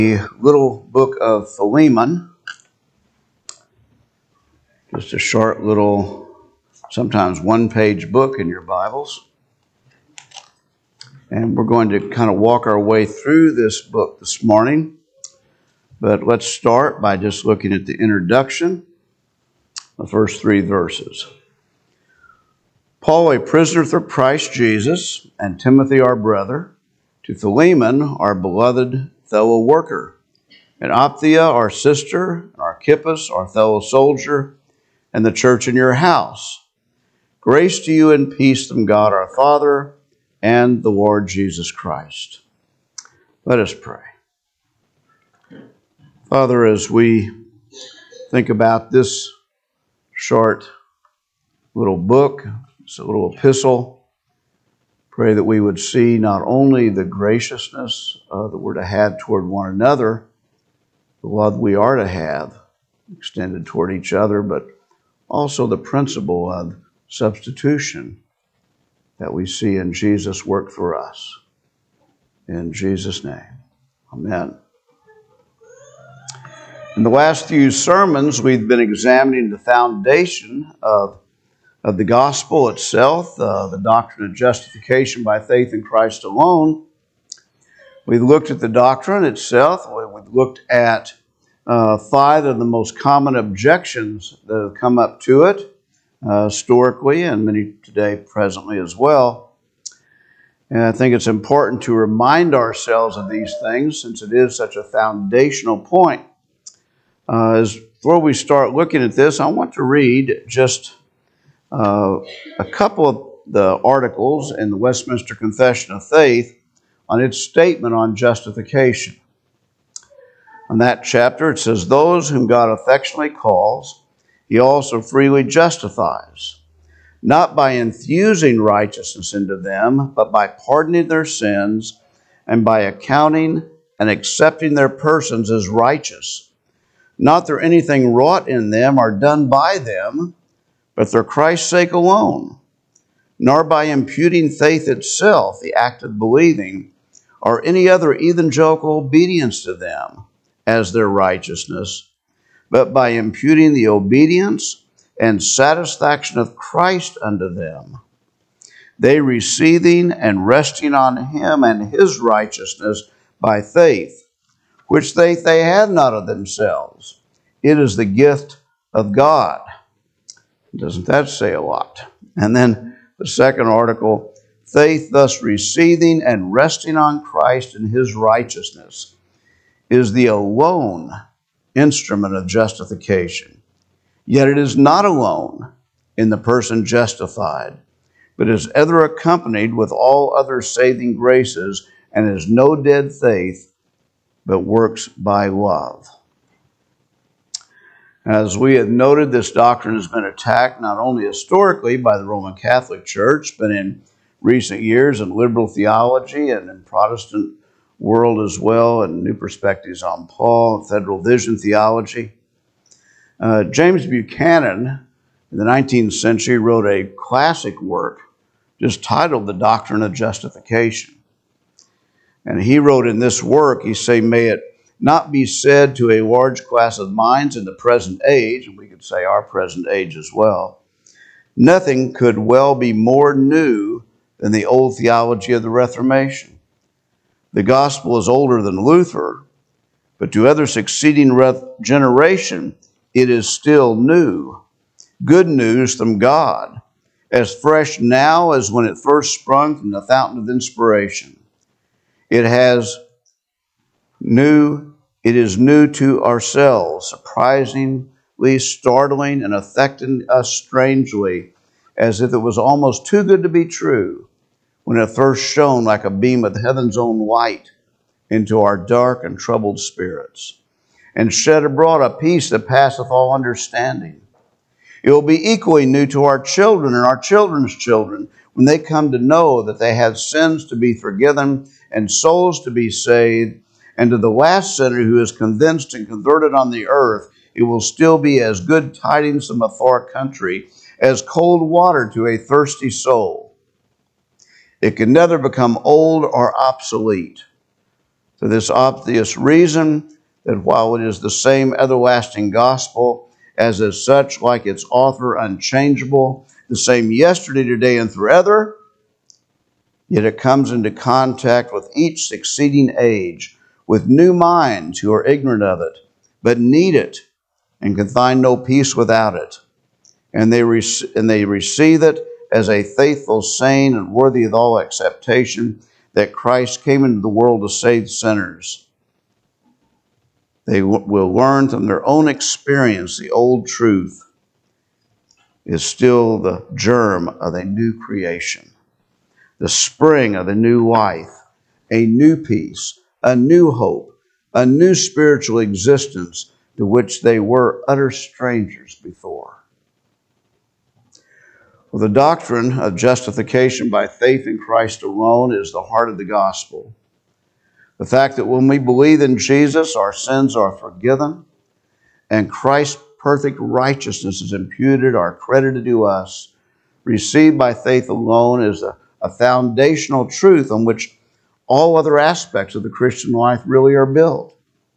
The little book of Philemon, just a short little, sometimes one-page book in your Bibles. And we're going to kind of walk our way through this book this morning. But let's start by just looking at the introduction, the first three verses. Paul, a prisoner through Christ Jesus, and Timothy, our brother, to Philemon, our beloved fellow worker, and Apphia, our sister, and Archippus, our fellow soldier, and the church in your house. Grace to you and peace from God our Father and the Lord Jesus Christ. Let us pray. Father, as we think about this short little book, it's a little epistle, pray that we would see not only the graciousness that we're to have toward one another, the love we are to have extended toward each other, but also the principle of substitution that we see in Jesus' work for us. In Jesus' name, amen. In the last few sermons, we've been examining the foundation of the gospel itself, the doctrine of justification by faith in Christ alone. We looked at the doctrine itself. We looked at 5 of the most common objections that have come up to it historically, and many today presently as well. And I think it's important to remind ourselves of these things since it is such a foundational point. Before we start looking at this, I want to read just a couple of the articles in the Westminster Confession of Faith on its statement on justification. In that chapter, it says, "Those whom God affectionately calls, he also freely justifies, not by infusing righteousness into them, but by pardoning their sins and by accounting and accepting their persons as righteous. Not through anything wrought in them or done by them, but through Christ's sake alone, nor by imputing faith itself, the act of believing, or any other evangelical obedience to them as their righteousness, but by imputing the obedience and satisfaction of Christ unto them, they receiving and resting on him and his righteousness by faith, which faith they have not of themselves. It is the gift of God." Doesn't that say a lot? And then the second article, "Faith thus receiving and resting on Christ and his righteousness is the alone instrument of justification. Yet it is not alone in the person justified, but is ever accompanied with all other saving graces, and is no dead faith, but works by love." As we have noted, this doctrine has been attacked not only historically by the Roman Catholic Church, but in recent years in liberal theology and in Protestant world as well, and new perspectives on Paul, federal vision theology. James Buchanan, in the 19th century, wrote a classic work just titled The Doctrine of Justification. And he wrote in this work, he said, "May it not be said to a large class of minds in the present age," and we could say our present age as well, "nothing could well be more new than the old theology of the Reformation. The gospel is older than Luther, but to other succeeding generation, it is still new. Good news from God, as fresh now as when it first sprung from the fountain of inspiration. It is new to ourselves, surprisingly startling and affecting us strangely, as if it was almost too good to be true when it first shone like a beam of heaven's own light into our dark and troubled spirits, and shed abroad a peace that passeth all understanding. It will be equally new to our children and our children's children when they come to know that they have sins to be forgiven and souls to be saved. And to the last sinner who is convinced and converted on the earth, it will still be as good tidings from a far country as cold water to a thirsty soul. It can never become old or obsolete. For this obvious reason, that while it is the same everlasting gospel, as is such, like its author, unchangeable, the same yesterday, today, and forever, yet it comes into contact with each succeeding age, with new minds who are ignorant of it, but need it, and can find no peace without it. And they receive it as a faithful saying and worthy of all acceptation, that Christ came into the world to save sinners. They will learn from their own experience the old truth is still the germ of a new creation, the spring of a new life, a new peace, a new hope, a new spiritual existence to which they were utter strangers before. Well, the doctrine of justification by faith in Christ alone is the heart of the gospel. The fact that when we believe in Jesus, our sins are forgiven, and Christ's perfect righteousness is imputed or credited to us, received by faith alone, is a foundational truth on which all other aspects of the Christian life really are built.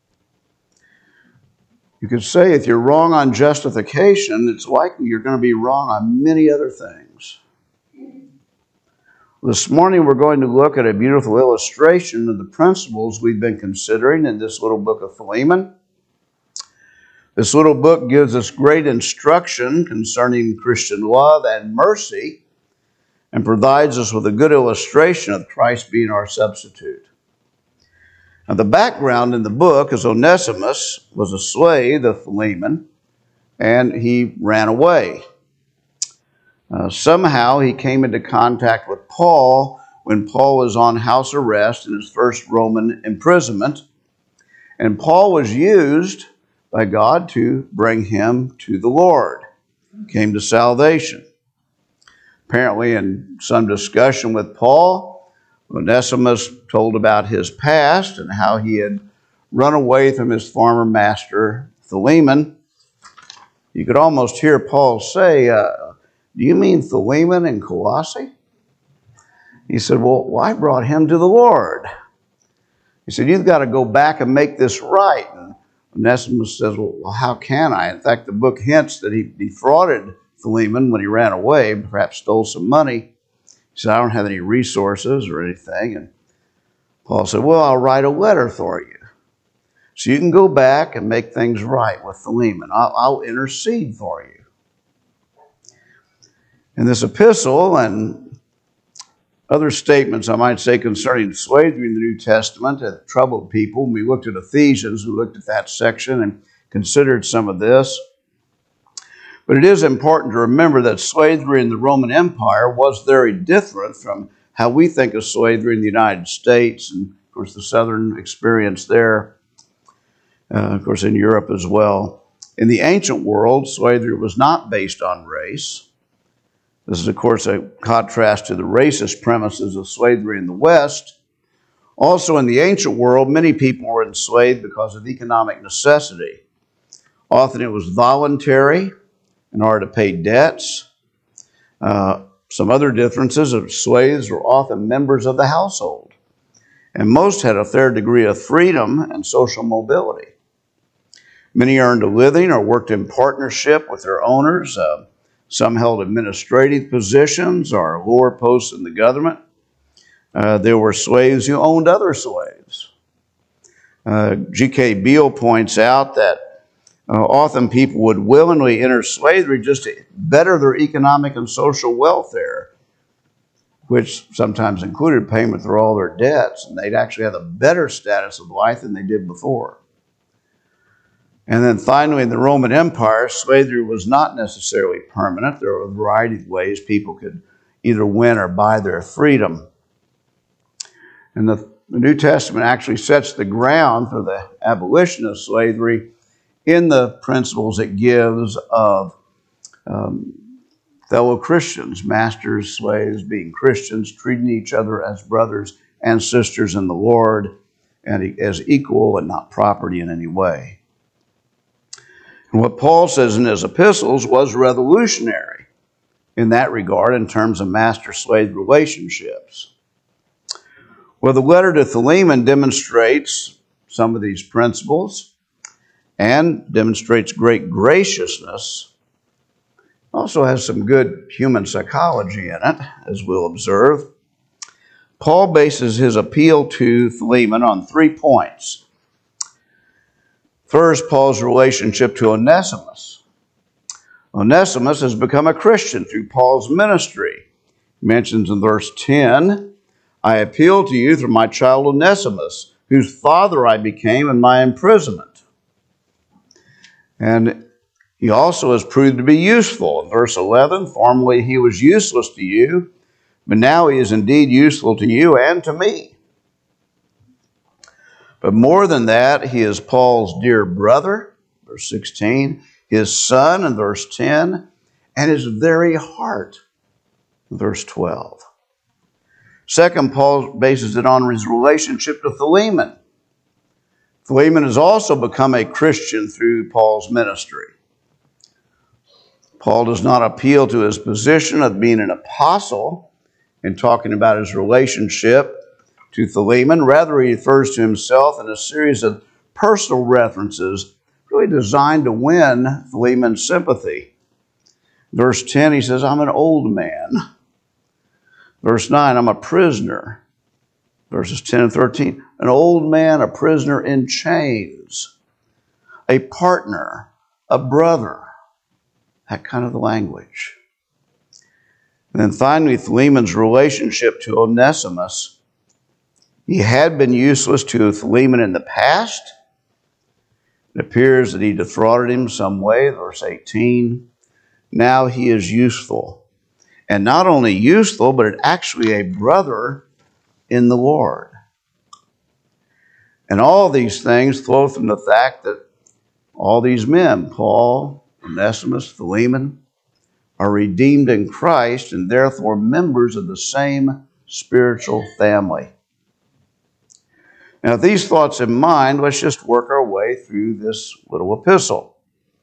You could say if you're wrong on justification, it's likely you're going to be wrong on many other things. This morning we're going to look at a beautiful illustration of the principles we've been considering in this little book of Philemon. This little book gives us great instruction concerning Christian love and mercy, and provides us with a good illustration of Christ being our substitute. Now, the background in the book is Onesimus was a slave of Philemon, and he ran away. Somehow he came into contact with Paul when Paul was on house arrest in his first Roman imprisonment. And Paul was used by God to bring him to the Lord, came to salvation. Apparently, in some discussion with Paul, Onesimus told about his past and how he had run away from his former master, Philemon. You could almost hear Paul say, do you mean Philemon in Colossae? He said, well, I brought him to the Lord. He said, you've got to go back and make this right. And Onesimus says, well, how can I? In fact, the book hints that he defrauded Philemon when he ran away, perhaps stole some money. He said, I don't have any resources or anything. And Paul said, well, I'll write a letter for you, so you can go back and make things right with Philemon. I'll intercede for you. In this epistle and other statements, I might say, concerning slavery in the New Testament that troubled people, we looked at Ephesians, we looked at that section and considered some of this. But it is important to remember that slavery in the Roman Empire was very different from how we think of slavery in the United States and, of course, the southern experience there, of course, in Europe as well. In the ancient world, slavery was not based on race. This is, of course, a contrast to the racist premises of slavery in the West. Also, in the ancient world, many people were enslaved because of economic necessity. Often it was voluntary in order to pay debts. Some other differences of slaves were often members of the household, and most had a fair degree of freedom and social mobility. Many earned a living or worked in partnership with their owners. Some held administrative positions or lower posts in the government. There were slaves who owned other slaves. G.K. Beale points out that often people would willingly enter slavery just to better their economic and social welfare, which sometimes included payment for all their debts, and they'd actually have a better status of life than they did before. And then finally, in the Roman Empire, slavery was not necessarily permanent. There were a variety of ways people could either win or buy their freedom. And the New Testament actually sets the ground for the abolition of slavery in the principles it gives of fellow Christians, masters, slaves, being Christians, treating each other as brothers and sisters in the Lord, and as equal and not property in any way. And what Paul says in his epistles was revolutionary in that regard in terms of master-slave relationships. Well, the letter to Philemon demonstrates some of these principles and demonstrates great graciousness. Also has some good human psychology in it, as we'll observe. Paul bases his appeal to Philemon on 3 points. First, Paul's relationship to Onesimus. Onesimus has become a Christian through Paul's ministry. He mentions in verse 10, I appeal to you through my child Onesimus, whose father I became in my imprisonment. And he also has proved to be useful. In verse 11, formerly he was useless to you, but now he is indeed useful to you and to me. But more than that, he is Paul's dear brother, verse 16, his son in verse 10, and his very heart, verse 12. Second, Paul bases it on his relationship to Philemon. Philemon has also become a Christian through Paul's ministry. Paul does not appeal to his position of being an apostle in talking about his relationship to Philemon. Rather, he refers to himself in a series of personal references really designed to win Philemon's sympathy. Verse 10, he says, I'm an old man. Verse 9, I'm a prisoner. Verses 10 and 13, an old man, a prisoner in chains, a partner, a brother. That kind of the language. And then finally, Philemon's relationship to Onesimus. He had been useless to Philemon in the past. It appears that he defrauded him some way, verse 18. Now he is useful. And not only useful, but actually a brother in the Lord. And all these things flow from the fact that all these men, Paul, Onesimus, Philemon, are redeemed in Christ and therefore members of the same spiritual family. Now, with these thoughts in mind, let's just work our way through this little epistle.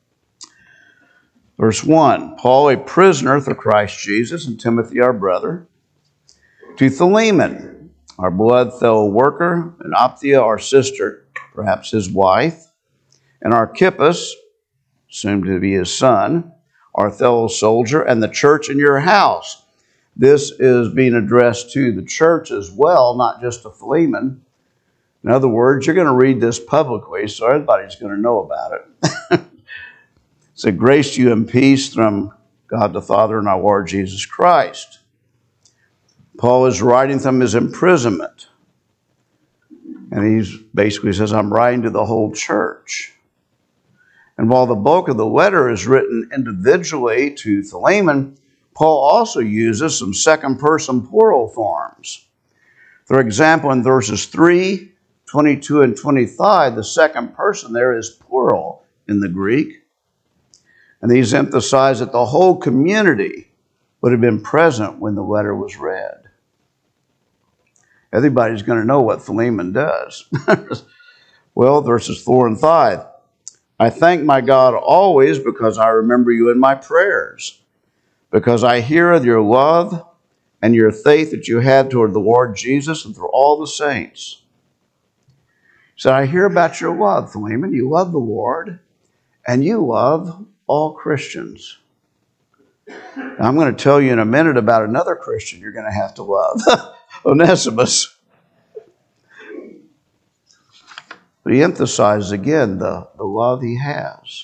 Verse 1, Paul, a prisoner for Christ Jesus, and Timothy, our brother, to Philemon, our beloved fellow worker, and Apphia, our sister, perhaps his wife, and Archippus, soon to be his son, our fellow soldier, and the church in your house. This is being addressed to the church as well, not just to Philemon. In other words, you're going to read this publicly, so everybody's going to know about it. It's a grace to you and peace from God the Father and our Lord Jesus Christ. Paul is writing from his imprisonment. And he basically says, I'm writing to the whole church. And while the bulk of the letter is written individually to Philemon, Paul also uses some second-person plural forms. For example, in verses 3, 22, and 25, the second person there is plural in the Greek. And these emphasize that the whole community would have been present when the letter was read. Everybody's going to know what Philemon does. Well, verses 4 and 5. I thank my God always because I remember you in my prayers, because I hear of your love and your faith that you had toward the Lord Jesus and through all the saints. He said, I hear about your love, Philemon. You love the Lord, and you love all Christians. Now, I'm going to tell you in a minute about another Christian you're going to have to love, Onesimus. But he emphasizes again the love he has.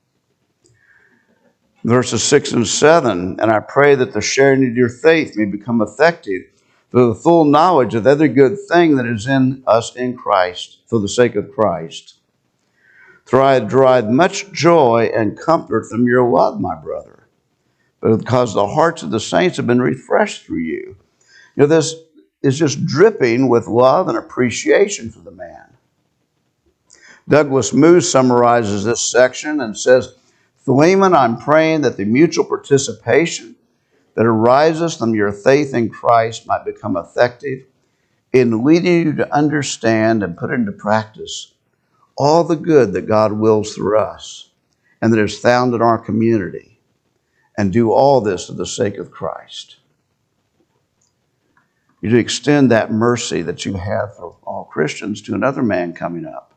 Verses 6 and 7, and I pray that the sharing of your faith may become effective for the full knowledge of every good thing that is in us in Christ, for the sake of Christ. For I had derived much joy and comfort from your love, my brother, but because the hearts of the saints have been refreshed through you. You know, this is just dripping with love and appreciation for the man. Douglas Moo summarizes this section and says, Philemon, I'm praying that the mutual participation that arises from your faith in Christ might become effective in leading you to understand and put into practice all the good that God wills through us and that is found in our community, and do all this for the sake of Christ. You're to extend that mercy that you have for all Christians to another man coming up.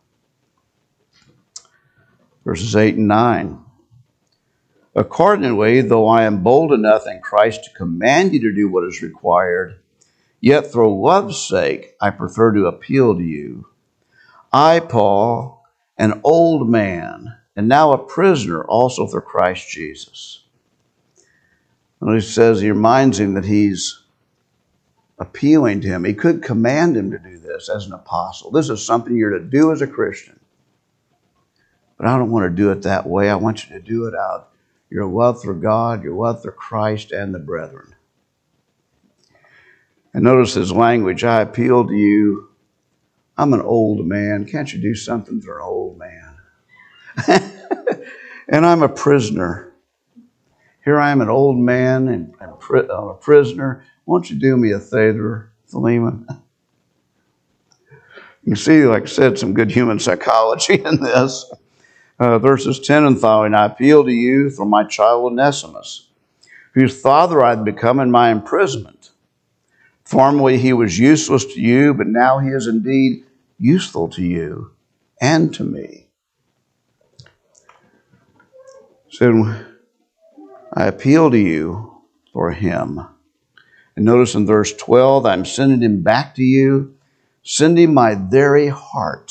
Verses 8 and 9. Accordingly, though I am bold enough in Christ to command you to do what is required, yet for love's sake I prefer to appeal to you. I, Paul, an old man, and now a prisoner also for Christ Jesus. And he says, he reminds him that he's appealing to him. He could command him to do this as an apostle. This is something you're to do as a Christian. But I don't want to do it that way. I want you to do it out of your love for God, your love for Christ, and the brethren. And notice his language. I appeal to you. I'm an old man. Can't you do something for an old man? And I'm a prisoner. Here I am, an old man and a prisoner. Won't you do me a favor, Philemon? You see, like I said, some good human psychology in this. Verses 10 and following, I appeal to you for my child Onesimus, whose father I had become in my imprisonment. Formerly he was useless to you, but now he is indeed useful to you and to me. So I appeal to you for him. And notice in verse 12, I'm sending him back to you, sending my very heart.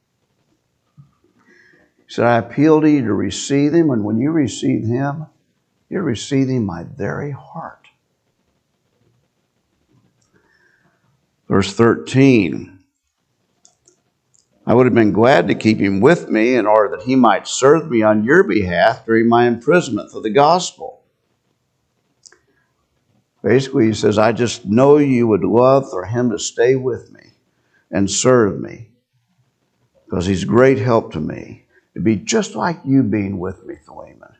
He said, I appeal to you to receive him, and when you receive him, you're receiving my very heart. Verse 13, I would have been glad to keep him with me in order that he might serve me on your behalf during my imprisonment for the gospel. Basically, he says, I just know you would love for him to stay with me and serve me because he's great help to me. To be just like you being with me, Philemon.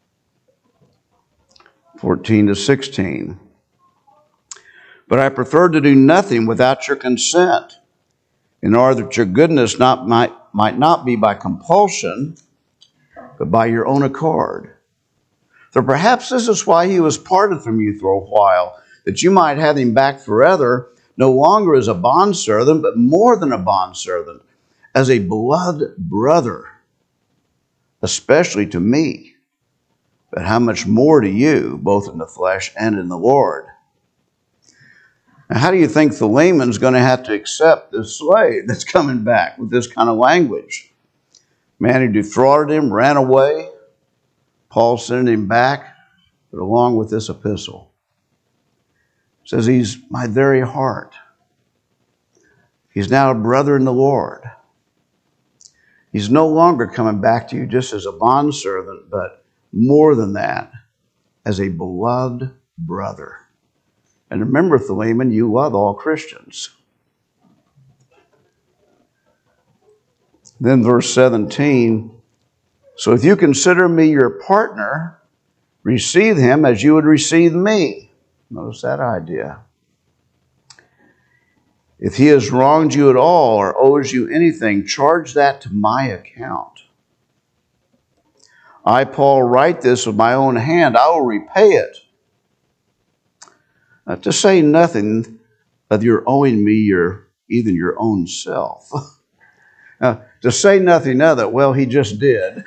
14 to 16. But I prefer to do nothing without your consent, in order that your goodness might not be by compulsion, but by your own accord. For perhaps this is why he was parted from you for a while, that you might have him back forever, no longer as a bondservant, but more than a bondservant, as a beloved brother, especially to me, but how much more to you, both in the flesh and in the Lord. Now, how do you think Philemon's going to have to accept this slave that's coming back with this kind of language? Man who defrauded him, ran away. Paul sent him back, but along with this epistle. It says he's my very heart. He's now a brother in the Lord. He's no longer coming back to you just as a bondservant, but more than that, as a beloved brother. And remember, Philemon, you love all Christians. Then verse 17, so if you consider me your partner, receive him as you would receive me. Notice that idea. If he has wronged you at all or owes you anything, charge that to my account. I, Paul, write this with my own hand. I will repay it. To say nothing of your owing me even your own self. To say nothing of it, well, he just did.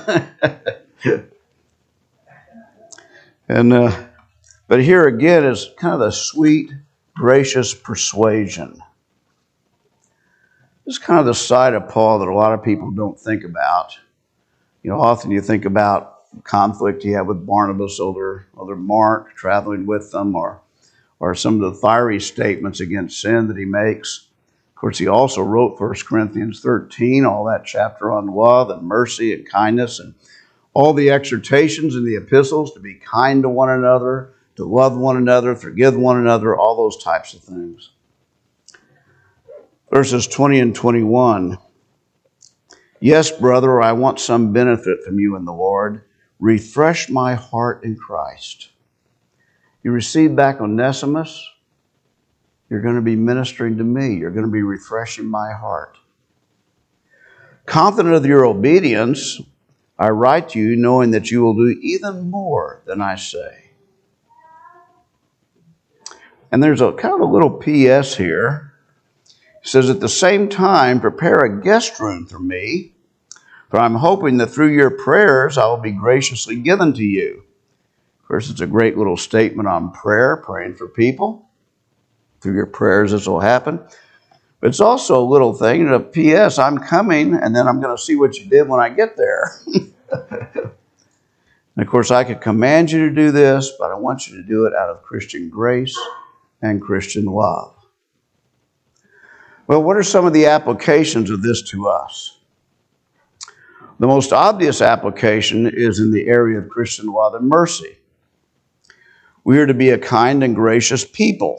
But here again is kind of the sweet, gracious persuasion. This is kind of the side of Paul that a lot of people don't think about. You know, often you think about conflict he had with Barnabas over Mark, traveling with them, or some of the fiery statements against sin that he makes. Of course, he also wrote 1 Corinthians 13, all that chapter on love and mercy and kindness, and all the exhortations in the epistles to be kind to one another, to love one another, forgive one another, all those types of things. Verses 20 and 21. Yes, brother, I want some benefit from you in the Lord. Refresh my heart in Christ. You receive back Onesimus, you're going to be ministering to me. You're going to be refreshing my heart. Confident of your obedience, I write to you knowing that you will do even more than I say. And there's a kind of a little P.S. here. It says, at the same time, prepare a guest room for me, for I'm hoping that through your prayers I will be graciously given to you. Of course, it's a great little statement on prayer, praying for people. Through your prayers, this will happen. But it's also a little thing, a P.S., I'm coming, and then I'm going to see what you did when I get there. And of course, I could command you to do this, but I want you to do it out of Christian grace and Christian love. Well, what are some of the applications of this to us? The most obvious application is in the area of Christian love and mercy. We are to be a kind and gracious people.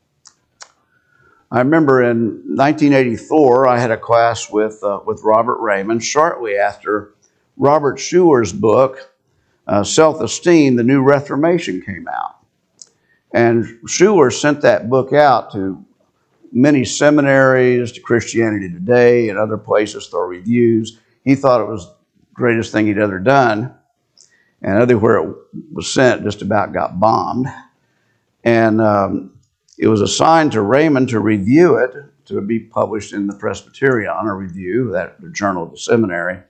I remember in 1984, I had a class with Robert Raymond shortly after Robert Schuer's book, Self-Esteem, The New Reformation, came out. And Schuer sent that book out to many seminaries, to Christianity Today and other places for reviews. He thought it was the greatest thing he'd ever done. And everywhere it was sent, just about got bombed. And it was assigned to Raymond to review it, to be published in the Presbyterion, a review, that the journal of the seminary.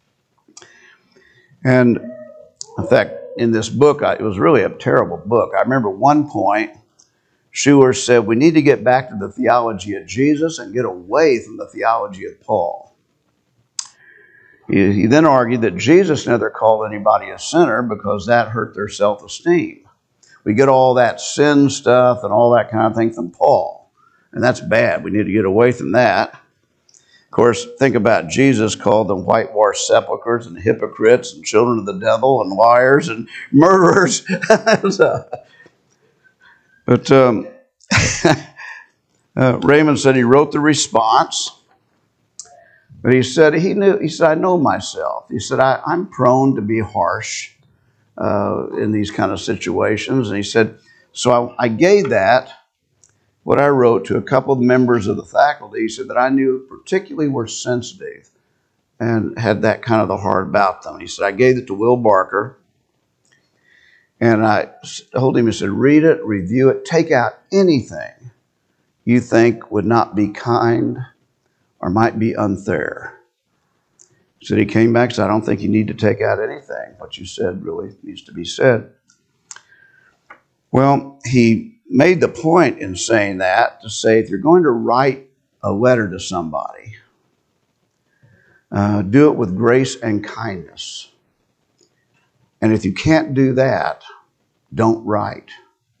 And in fact, in this book, it was really a terrible book. I remember one point, Schuer said, we need to get back to the theology of Jesus and get away from the theology of Paul. He then argued that Jesus never called anybody a sinner because that hurt their self-esteem. We get all that sin stuff and all that kind of thing from Paul, and that's bad. We need to get away from that. Of course, think about Jesus called them whitewashed sepulchres and hypocrites and children of the devil and liars and murderers. But Raymond said he wrote the response, but he said I know myself. He said, I'm prone to be harsh in these kind of situations. And he said, so I gave that, what I wrote, to a couple of members of the faculty. He said that I knew particularly were sensitive and had that kind of the heart about them. He said, I gave it to Will Barker. And I told him, I said, read it, review it, take out anything you think would not be kind or might be unfair. He said he came back and said, I don't think you need to take out anything. What you said really needs to be said. Well, he made the point in saying that to say, if you're going to write a letter to somebody, do it with grace and kindness. And if you can't do that, don't write.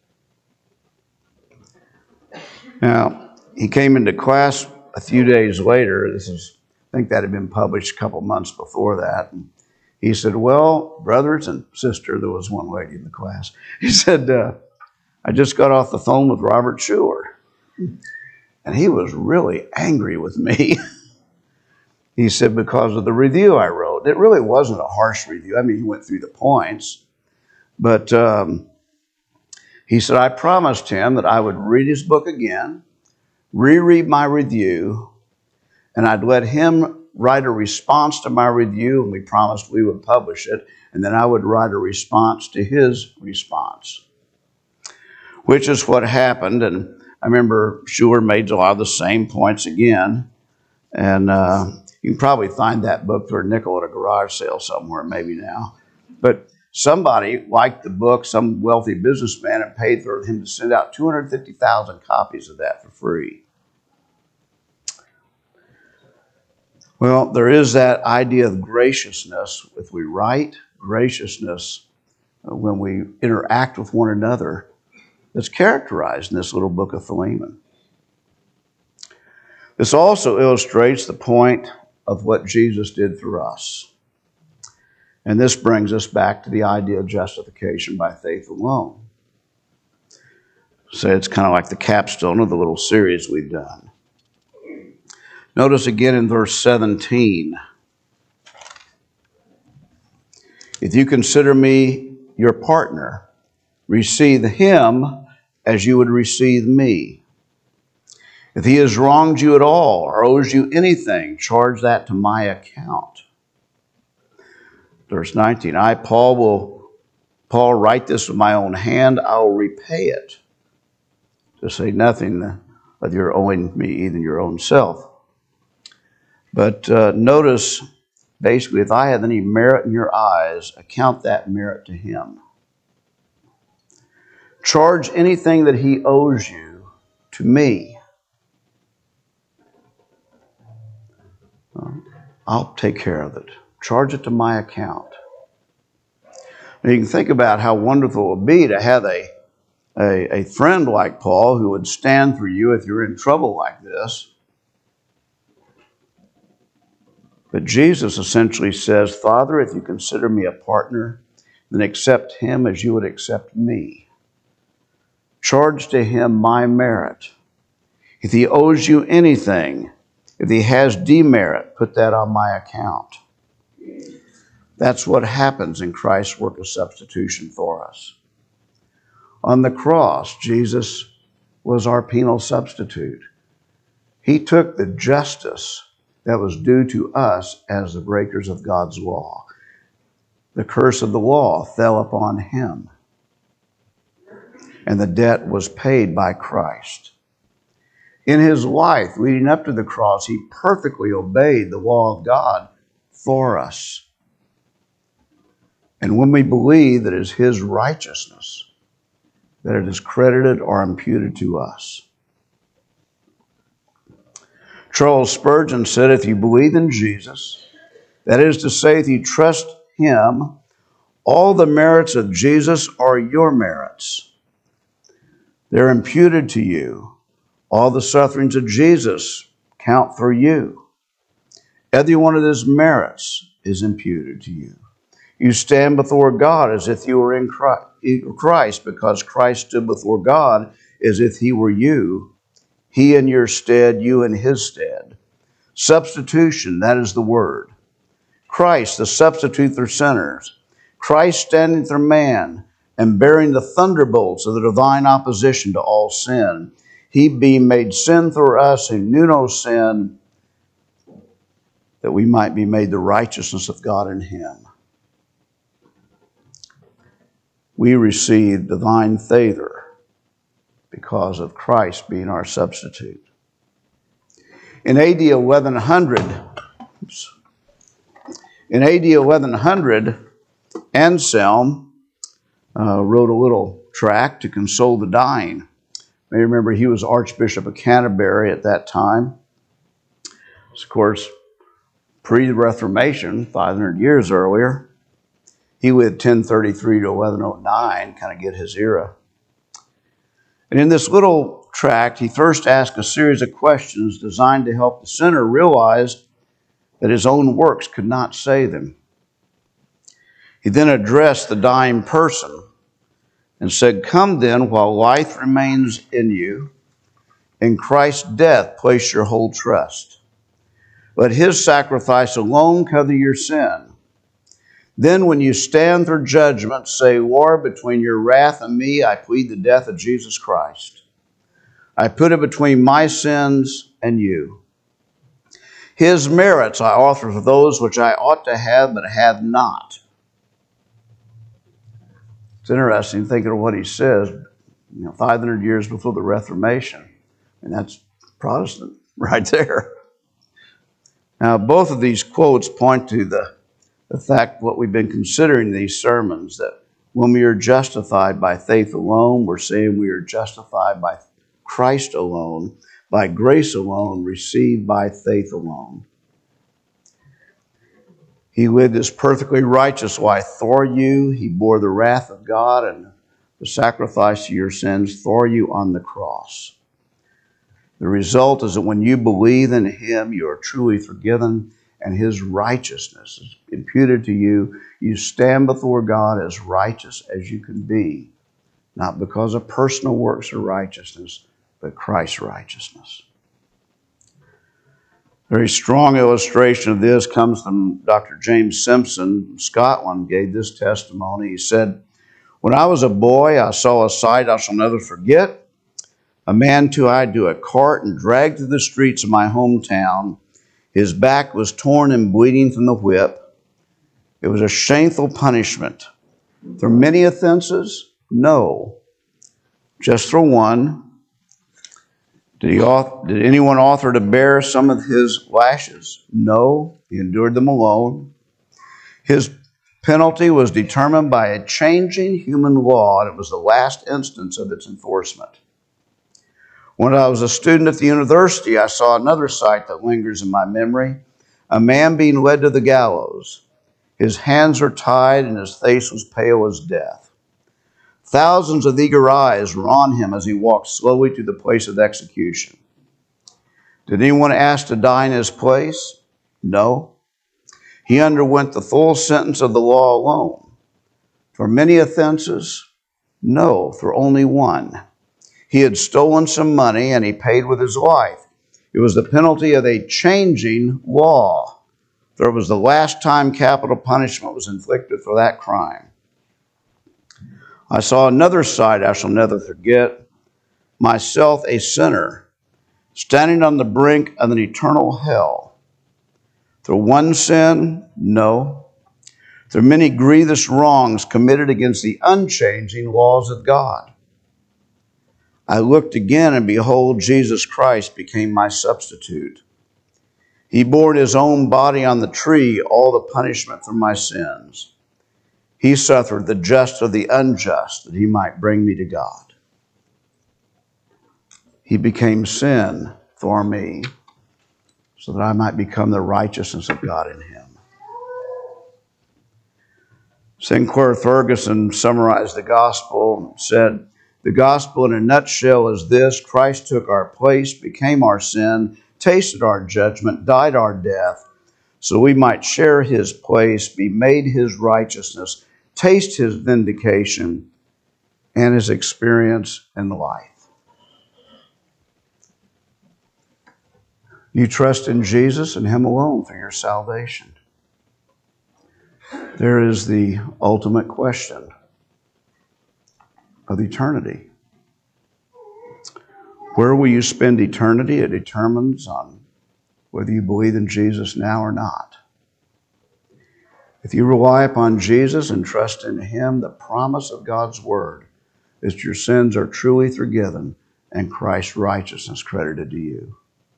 Now, he came into class a few days later. I think that had been published a couple months before that. And he said, well, brothers and sister, there was one lady in the class. He said, I just got off the phone with Robert Schuer. And he was really angry with me. He said, because of the review I wrote. It really wasn't a harsh review. I mean, he went through the points. But he said, I promised him that I would read his book again, reread my review, and I'd let him write a response to my review, and we promised we would publish it, and then I would write a response to his response, which is what happened. And I remember Schuer made a lot of the same points again, and you can probably find that book for a nickel at a garage sale somewhere, maybe now. But somebody liked the book, some wealthy businessman, and paid for him to send out 250,000 copies of that for free. Well, there is that idea of graciousness if we write, graciousness when we interact with one another, that's characterized in this little book of Philemon. This also illustrates the point of what Jesus did for us. And this brings us back to the idea of justification by faith alone. So it's kind of like the capstone of the little series we've done. Notice again in verse 17. If you consider me your partner, receive him as you would receive me. If he has wronged you at all or owes you anything, charge that to my account. Verse 19, I, Paul, write this with my own hand. I will repay it. to say nothing of your owing me even your own self. But notice, basically, if I have any merit in your eyes, account that merit to him. Charge anything that he owes you to me. I'll take care of it. Charge it to my account. And you can think about how wonderful it would be to have a friend like Paul who would stand for you if you're in trouble like this. But Jesus essentially says, Father, if you consider me a partner, then accept him as you would accept me. Charge to him my merit. If he owes you anything, if he has demerit, put that on my account. That's what happens in Christ's work of substitution for us. On the cross, Jesus was our penal substitute. He took the justice that was due to us as the breakers of God's law. The curse of the law fell upon him, and the debt was paid by Christ. In his life leading up to the cross, he perfectly obeyed the law of God for us. And when we believe that it is his righteousness, that it is credited or imputed to us. Charles Spurgeon said, if you believe in Jesus, that is to say, if you trust him, all the merits of Jesus are your merits. They're imputed to you. All the sufferings of Jesus count for you. Every one of his merits is imputed to you. You stand before God as if you were in Christ, because Christ stood before God as if he were you. He in your stead, you in his stead. Substitution, that is the word. Christ, the substitute for sinners. Christ standing for man and bearing the thunderbolts of the divine opposition to all sin. He being made sin for us who knew no sin, that we might be made the righteousness of God in him. We receive divine favor because of Christ being our substitute. In AD 1100, Anselm wrote a little tract to console the dying. You may remember he was Archbishop of Canterbury at that time. Of course, pre-Reformation, 500 years earlier. He lived 1033 to 1109, kind of get his era. And in this little tract, he first asked a series of questions designed to help the sinner realize that his own works could not save him. He then addressed the dying person and said, come then, while life remains in you, in Christ's death place your whole trust. Let his sacrifice alone cover your sin. Then when you stand for judgment, say, Lord, between your wrath and me, I plead the death of Jesus Christ. I put it between my sins and you. His merits I offer for those which I ought to have, but have not. It's interesting thinking of what he says, 500 years before the Reformation. And that's Protestant right there. Now, both of these quotes point to the fact what we've been considering in these sermons, that when we are justified by faith alone, we're saying we are justified by Christ alone, by grace alone, received by faith alone. He lived his perfectly righteous life for you. He bore the wrath of God and the sacrifice of your sins for you on the cross. The result is that when you believe in him, you are truly forgiven, and his righteousness is imputed to you. You stand before God as righteous as you can be, not because of personal works of righteousness, but Christ's righteousness. A very strong illustration of this comes from Dr. James Simpson from Scotland, gave this testimony. He said, when I was a boy, I saw a sight I shall never forget. A man tied to a cart and dragged through the streets of my hometown. His back was torn and bleeding from the whip. It was a shameful punishment. For many offenses? No. Just for one. Did anyone author to bear some of his lashes? No, he endured them alone. His penalty was determined by a changing human law, and it was the last instance of its enforcement. When I was a student at the university, I saw another sight that lingers in my memory: a man being led to the gallows. His hands were tied, and his face was pale as death. Thousands of eager eyes were on him as he walked slowly to the place of execution. Did anyone ask to die in his place? No. He underwent the full sentence of the law alone. For many offenses? No, for only one. He had stolen some money, and he paid with his life. It was the penalty of a changing law. For it was the last time capital punishment was inflicted for that crime. I saw another sight I shall never forget. Myself, a sinner, standing on the brink of an eternal hell. Through one sin? No. Through many grievous wrongs committed against the unchanging laws of God. I looked again, and behold, Jesus Christ became my substitute. He bore in his own body on the tree all the punishment for my sins. He suffered the just of the unjust, that he might bring me to God. He became sin for me, so that I might become the righteousness of God in him. Sinclair Ferguson summarized the gospel and said, "The gospel in a nutshell is this: Christ took our place, became our sin, tasted our judgment, died our death, so we might share his place, be made his righteousness, taste his vindication, and his experience in life." You trust in Jesus and him alone for your salvation. There is the ultimate question of eternity. Where will you spend eternity? It determines on whether you believe in Jesus now or not. If you rely upon Jesus and trust in him, the promise of God's word is that your sins are truly forgiven and Christ's righteousness credited to you.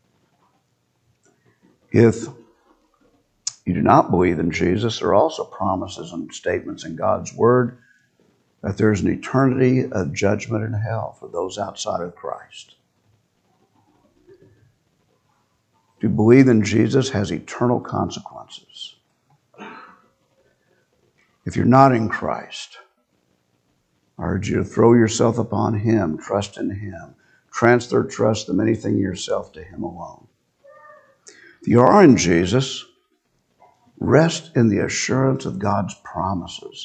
If you do not believe in Jesus, there are also promises and statements in God's word that there's an eternity of judgment in hell for those outside of Christ. To believe in Jesus has eternal consequences. If you're not in Christ, I urge you to throw yourself upon him, trust in him, transfer trust of anything in yourself to him alone. If you are in Jesus, rest in the assurance of God's promises.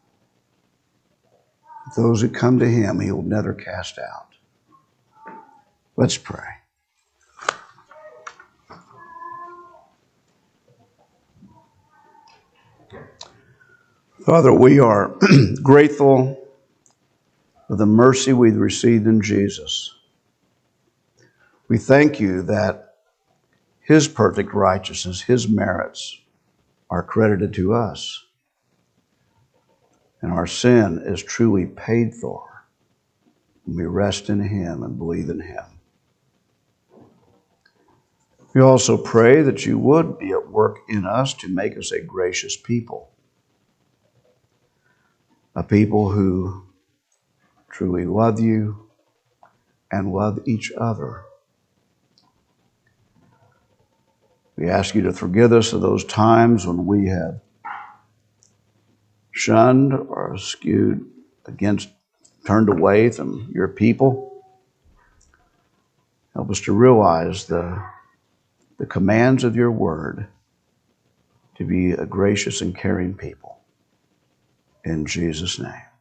Those who come to him, he will never cast out. Let's pray. Father, we are grateful for the mercy we've received in Jesus. We thank you that his perfect righteousness, his merits, are credited to us. And our sin is truly paid for when we rest in him and believe in him. We also pray that you would be at work in us to make us a gracious people. A people who truly love you and love each other. We ask you to forgive us of those times when we have shunned or skewed against, turned away from your people. Help us to realize the commands of your word to be a gracious and caring people. In Jesus' name.